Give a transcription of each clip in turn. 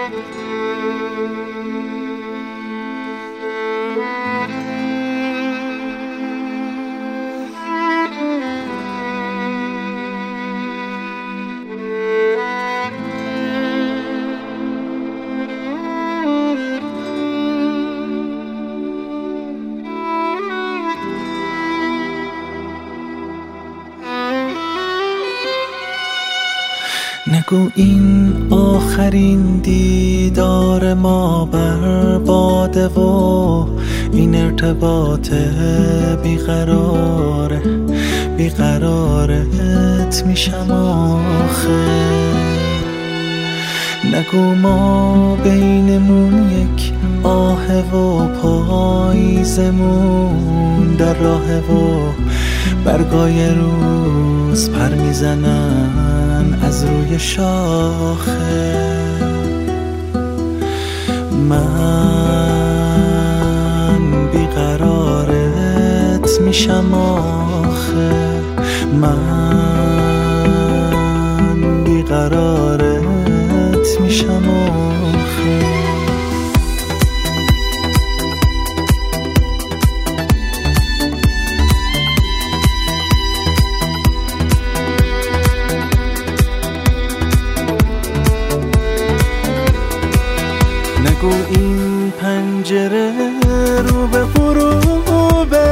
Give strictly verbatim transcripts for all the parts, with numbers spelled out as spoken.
نگو این آخرین دیدار ما برباده و این ارتباط بیقراره بیقرارت میشم آخه. نگو ما بینمون یک آه و پاییزمون در راه و برگای روز پر میزنن از روی شاخه. من بیقرارت میشم آخه، من بیقرارت میشم آخه. نگو این پنجره رو به غروبه،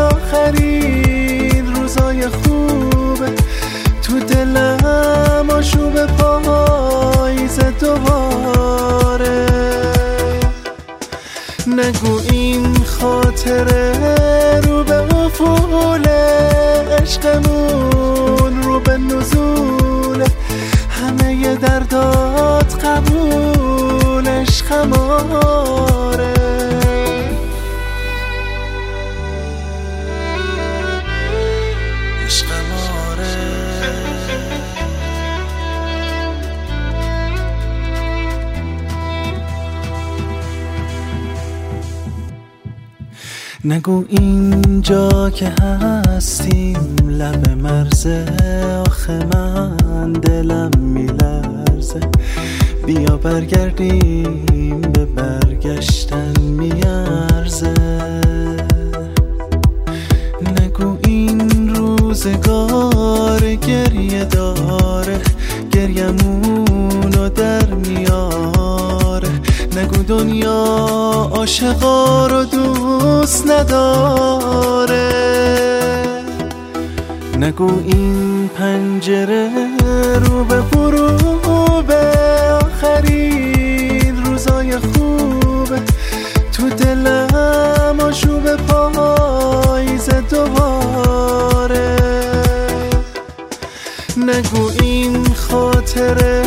آخرین روزای خوبه تو دلم آشوب پاییز دوباره. نگو این خاطره رو به افول عشقمون رو به نزوله، همه دردات قبولش خماره. عشق ماره. نگو اینجا که هستیم لب مرزه، آخه من دلم میلرزه. بیا برگردیم به برگشتن میارزه. نگو این روزگار گریه داره، گریمونو در میاره. نگو دنیا عاشقا رو دوست نداره. نگو این پنجره رو به غروبه، آخرین روزای خوبه تو دلم آشوب پاییز دوباره. نگو این خاطره